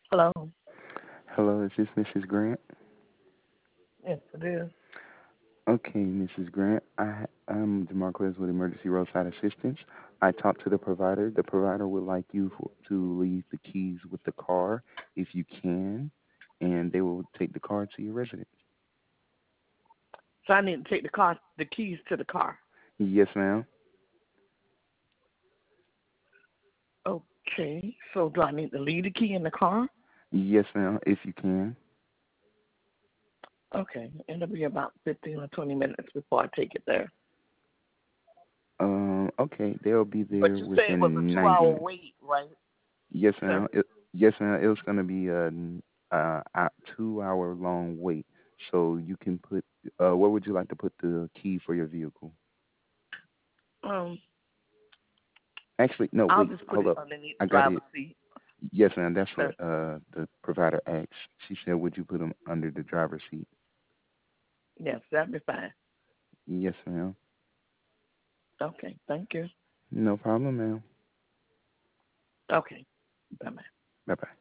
Hello. Hello, is this Mrs. Grant? Yes, it is. Okay, Mrs. Grant, I'm DeMarquez with Emergency Roadside Assistance. I talked to the provider. The provider would like to leave the keys with the car if you can, and they will take the car to your residence. So I need to take the keys to the car. Yes, ma'am. Okay. So do I need to leave the key in the car? Yes, ma'am, if you can. Okay. It'll be about 15 or 20 minutes before I take it there. Okay, they'll be But there you say it was a within 90 2-hour minutes. wait, right, Yes, sir? ma'am. Yes, ma'am. It was going to be a 2 hour long wait. So you can put, where would you like to put the key for your vehicle? Um, Actually, no, I'll wait, just put hold it up. underneath the I got driver's it. seat, Yes, ma'am. That's what sir. the provider asked. She said, would you put them under the driver's seat? Yes, that'll be fine. Yes, ma'am. Okay. Thank you. No problem, ma'am. Okay. Bye-bye. Bye bye.